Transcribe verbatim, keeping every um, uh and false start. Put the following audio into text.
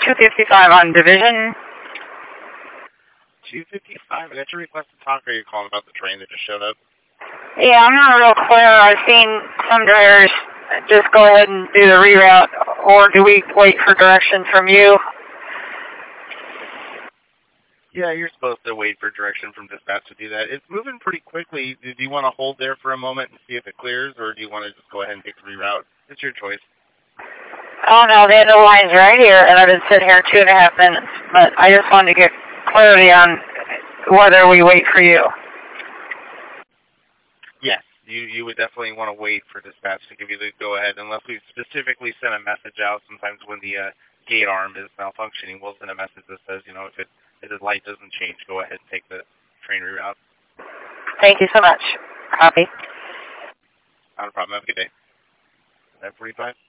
two fifty-five on Division. two fifty-five? I got your request to talk, or are you calling about the train that just showed up? Yeah, I'm not real clear. I've seen some drivers just go ahead and do the reroute, or do we wait for direction from you? Yeah, you're supposed to wait for direction from dispatch to do that. It's moving pretty quickly. Do you want to hold there for a moment and see if it clears, or do you want to just go ahead and take the reroute? It's your choice. Oh, no, the end of the line's right here, and I've been sitting here two and a half minutes. But I just wanted to get clarity on whether we wait for you. Yes, you you would definitely want to wait for dispatch to give you the go-ahead, unless we specifically send a message out. Sometimes when the uh, gate arm is malfunctioning, we'll send a message that says, you know, if it if the light doesn't change, go ahead and take the train reroute. Thank you so much. Copy. Not a problem. Have a good day. nine forty-five.